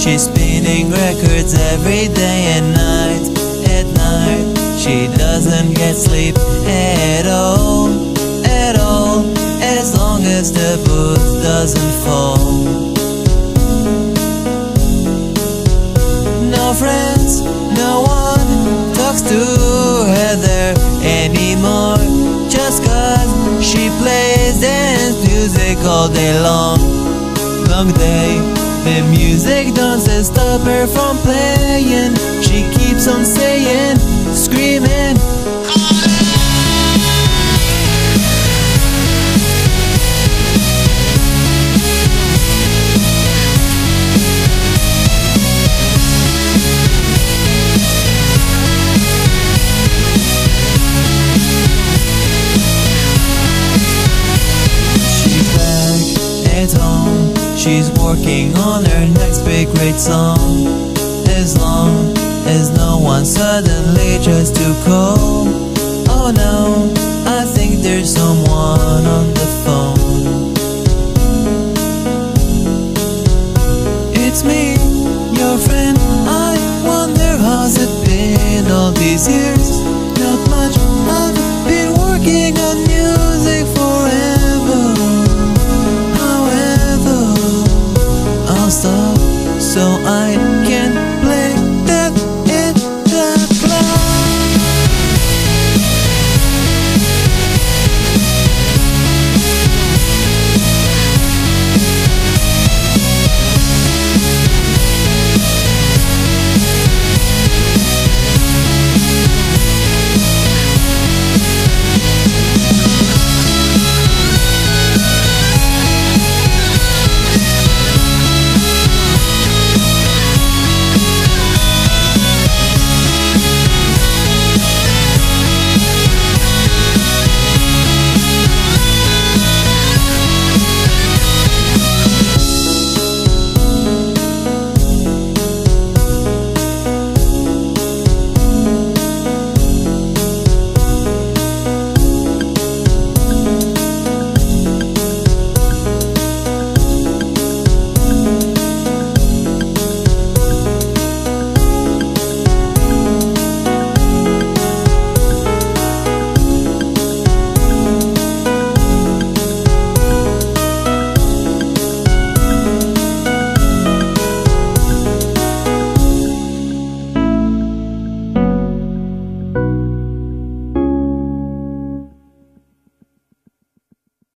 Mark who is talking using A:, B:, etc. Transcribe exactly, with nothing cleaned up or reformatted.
A: She's spinning records every day and night. At night, she doesn't get sleep at all, at all, as long as the booth doesn't fall. No friends, no one talks to her there anymore, just cause she plays dance music all day long. Long day, the music doesn't stop her from playing. She keeps on saying, screaming, at home, she's working on her next big great song. As long as no one suddenly tries to call, oh no, I think there's someone on the phone. It's me, your friend. I wonder how's it been all these years. Not much, I've been working on music forever. I'll stop so I can